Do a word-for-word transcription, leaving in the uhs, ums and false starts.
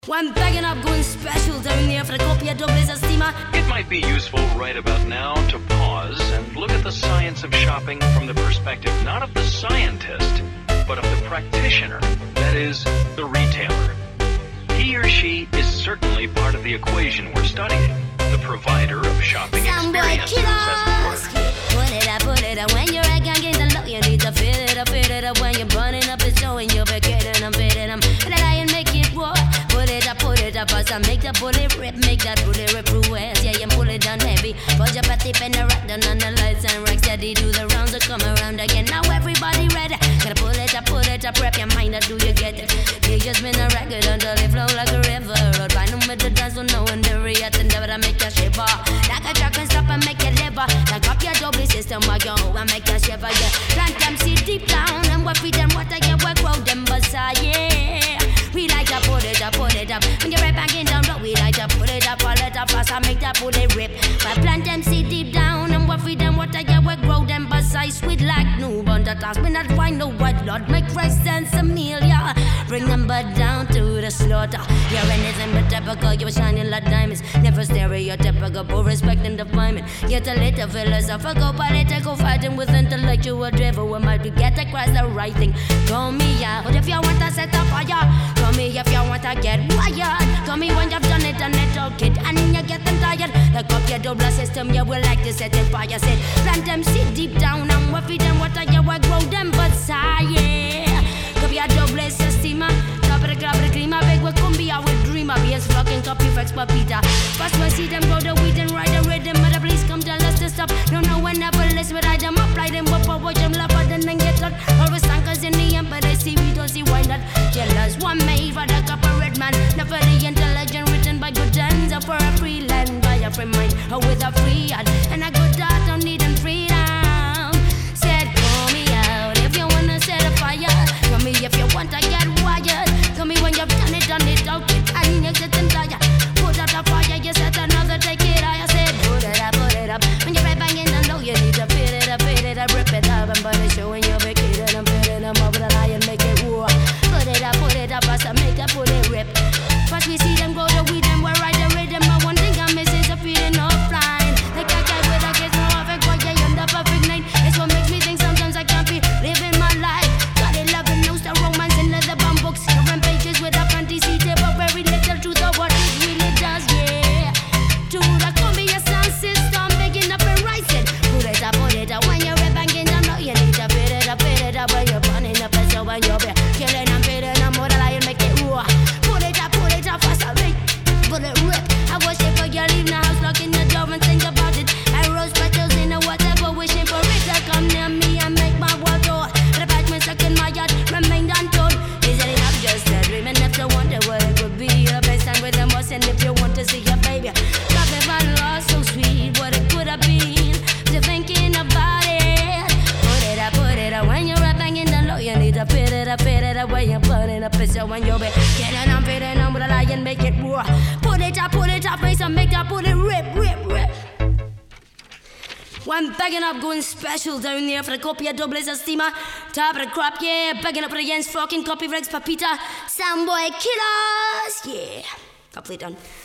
One bagging up going special down there for the copy of double as a steamer. It might be useful right about now to pause and look at the science of shopping from the perspective not of the scientist, but of the practitioner, that is, the retailer. He or she is certainly part of the equation we're studying, the provider of shopping experiences, as it were. Put it up, put it up, when you're at gang, the low, you need to fill it up, fill it up. When you're burning up, it's showing you're vacating, I'm fitting them. And I and make it war. Put it up, put it up, as I make that bullet rip, make that bullet rip through ways. Yeah, you pull it down heavy. Put your patty pen the right down on the lights and racks steady. Do the rounds that come around again. Now everybody ready. Gotta pull it up, pull it up, rep your mind, do you get it? You just been a record until it flow like a river. Road by them with the dance, so no one to react and never make you shiver. Like a track and stop and make you liver. Like up your double system, I go and make you shiver. Yeah, plant them see deep down and what feed them, what I get, what grow them beside, yeah. We like to put it up, put it up. When you're right back in down, we like to put it up, pull it up fast, I make that bullet rip. But plant them see deep down and what feed them, what I get, what grow them beside. Sweet like newborn, that last me not find no white blood, make rice and some meal, yeah. Bring them but down to the slaughter. You're anything but typical, you're shining like diamonds. Never stereotypical, but respecting the fireman. Yet a little philosophical, political, fighting with intellectual drivel. We might be get across the right thing. Call me out, but if you want to set a fire, call me if you want to get wired. Call me when you've done it, done it, all kid, and you're getting tired. Like up your double system, you will like to set it fire. Said, plant them seed deep down, and what feed them, what are you, what grow them, but sigh, yeah. Copy a double system, top of the club, the cream, I beg, what come be our dreamer. Be as fucking copy, flex, papita. First, we see them go the weed and ride the rhythm, but please come tell us to stop. No, no, whenever let's ride them, apply them, what power, them, love, and then get hot. Always tankers in the end, but they see, we don't see why not. Jealous, one made for the cup of red man. Never the intelligent, written by good hands, or for a free land, by a free mind, or with a free heart. And a good heart, don't need them freedom. Said, call me out if you wanna set a fire. Call me if you want to get wired. Call me when you've done it, done it, out it, and you're getting tired. Put out a fire, you set another, take it higher. Said, put it up, put it up. When you're right banging the low, you need to fit it up, fit it up, rip it up, and body showing you're vacating, I'm fitting them up with a lie and make it war. Put it up, put it up, as I make it, put it rip. First we see them go to weed and we're right the rhythm. But one thing I miss is a feeling offline. Like a guy with a kiss, no perfect boy, yeah, you're the perfect night. It's what makes me think sometimes I can't be living my life. Got it loving news, the romance in leather bound books. Covering pages with a fantasy tape, but very little truth of what it really does, yeah. To the Columbia sound system, begging up and rising. Put it up, put it up, when you're banging down, no, you need to fit it up, fit it up. When you're burning up, and so when you're killing and fitting, I'm more than I make it raw. Put it up, put it up, fast, I make put it rip. I wish if you leave the house, locking the door and think about it. I rose petals in the whatever, wishing for it to come near me and make my world door. The back me stuck in my yard, remained untold. Is it enough just a dream and if you wonder what it could be? The best time with the most, and if you want to see your baby, love if I lost so sweet, what it could have been. Just thinking about it. Put it up, put it up, when you're up banging the low, you need to fit it up, fit it up, when you're burning up, it's so when you're back. Getting on, fitting on with a lie and make it raw. Put it up, put it up, make some make that, put it rip, rip, rip. One bagging up going special down there for the copy of double as a steamer. Top of the crop, yeah, bagging up against fucking copy Rex Papita. Soundboy killers, yeah. Complete done.